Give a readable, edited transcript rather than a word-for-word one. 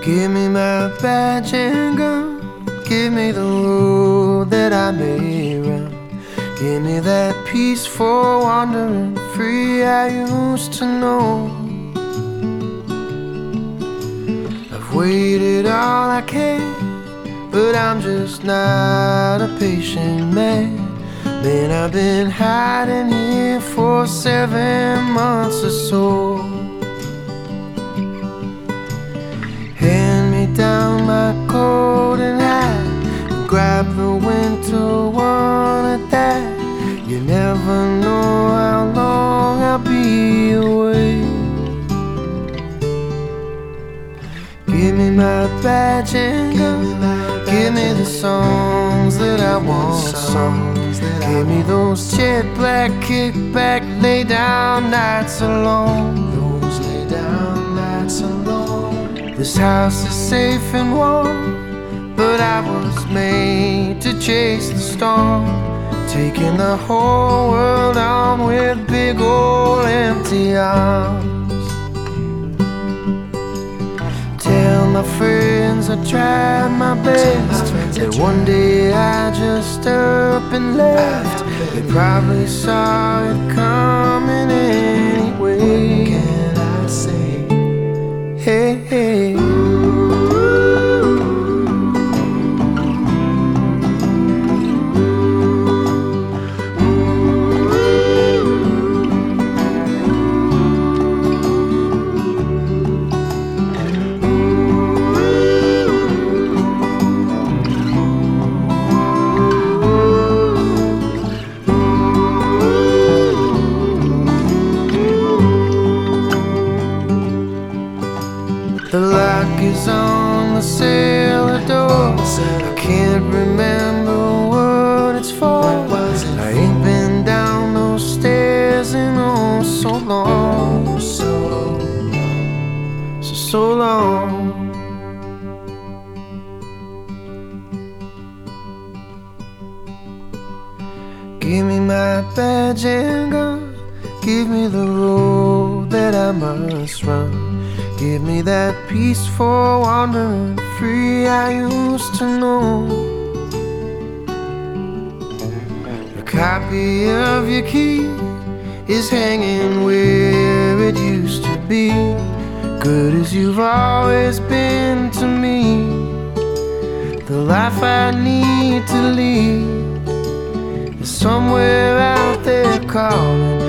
Give me my badge and gun, give me the road that I may run. Give me that peaceful wandering free I used to know. I've waited all I can, but I'm just not a patient man. Man, I've been hiding here for 7 months or so. Hand me down my coat and hat, and grab the winter one at that. You never know how long I'll be away. Give me my badge and gun, give me the songs that I want sung. Give me those jet black kickback lay down nights alone. Those lay down nights alone. This house is safe and warm, but I was made to chase the storm, taking the whole world on with big old empty arms. Tell my friends I tried my best, that one day I just up and left. They probably saw it coming anyway. What can I say? Hey, hey. The lock is on the cellar door. I can't remember what it's for. I ain't been down those stairs in oh so long, so long. Give me my badge and gun, give me the road that I must run. Give me that peaceful wandering free I used to know. A copy of your key is hanging where it used to be. Good as you've always been to me, the life I need to lead is somewhere out there calling.